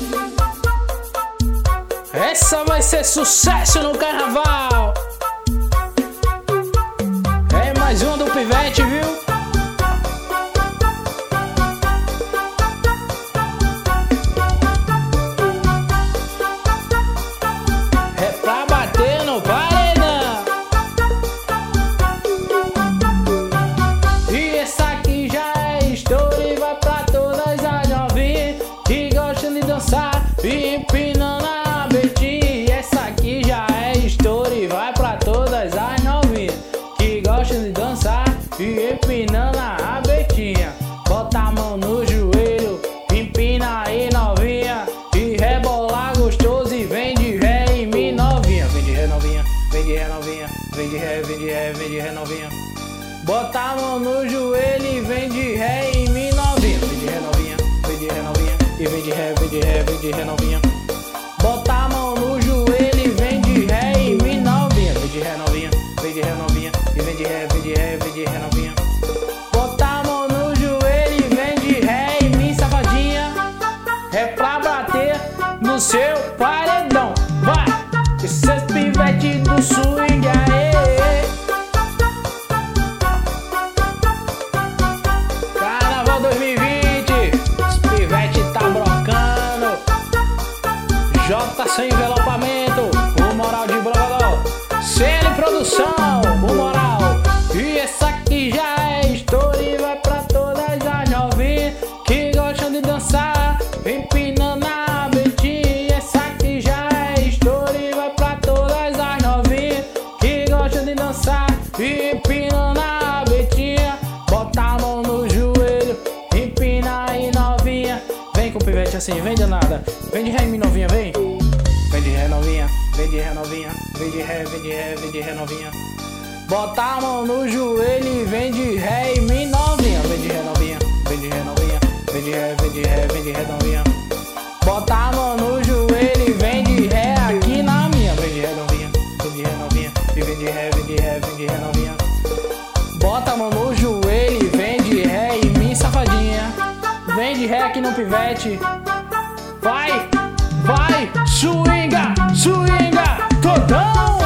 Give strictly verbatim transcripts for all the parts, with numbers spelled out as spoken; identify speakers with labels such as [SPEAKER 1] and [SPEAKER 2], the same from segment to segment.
[SPEAKER 1] Essa vai ser sucesso no carnaval. É mais uma do Pivete, viu? É pra bater no paredão. E essa aqui já é história e vai pra todas as novinhas que gostam de dançar e empinando a betinha. Essa aqui já é história e vai pra todas as novinhas que gostam de dançar e empinando a betinha. Bota a mão no joelho, empina aí novinha e rebola gostoso e vem de ré em mim novinha. Vem de ré novinha, vem de ré novinha, vem de ré, vem de ré, vem de ré novinha. Bota a mão no joelho e vem de ré em mim novinha. Vem de ré novinha, vem de ré novinha e vem de ré, vem de ré, vem de ré novinha. Bota a mão no joelho e vem de ré em mim novinha. Vem de ré novinha, vem de ré novinha e vem de ré, vem de ré, vem de ré novinha. Bota a mão no joelho e vem de ré em mim, safadinha. É pra bater no seu paredão. Vai! Esses pivete do swing, aê! Carnaval dois mil e vinte, os pivete tá brocando. J sem envelopamento, o moral de Brogodó. C L Produção, o moral. E essa aqui já é história e vai pra todas as novinhas que gostam de dançar, empinando a betinha. Essa aqui já é história e vai pra todas as novinhas que gostam de dançar e empinando a betinha. Bota a mão no joelho, empina aí novinha. Vem com o pivete assim, vem danada. Vem de ré em mim novinha, vem. Vem de ré novinha, vem de ré novinha, vem de ré, vem de ré, vem de ré novinha. Bota a mão no joelho e vem de ré em mim novinha. Vem de ré novinha, vem de ré novinha, vem de ré, vem de ré, vem de ré novinha. Bota a mão no joelho e vem de ré aqui na minha. Vem de ré novinha, vem de ré novinha e vem de ré, vem de ré, vem de ré novinha. Bota a mão no joelho e vem de ré em mim, safadinha. Vem de ré aqui no pivete. Vai, vai, swinga, swinga, todão.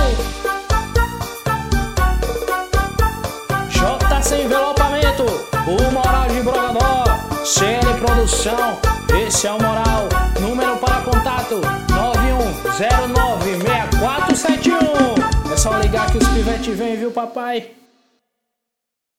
[SPEAKER 1] J sem envelopamento, o moral de Brogodó. C L Produção, esse é o moral. Número para contato nove um zero nove seis quatro sete um. É só ligar que os pivete vem, viu papai?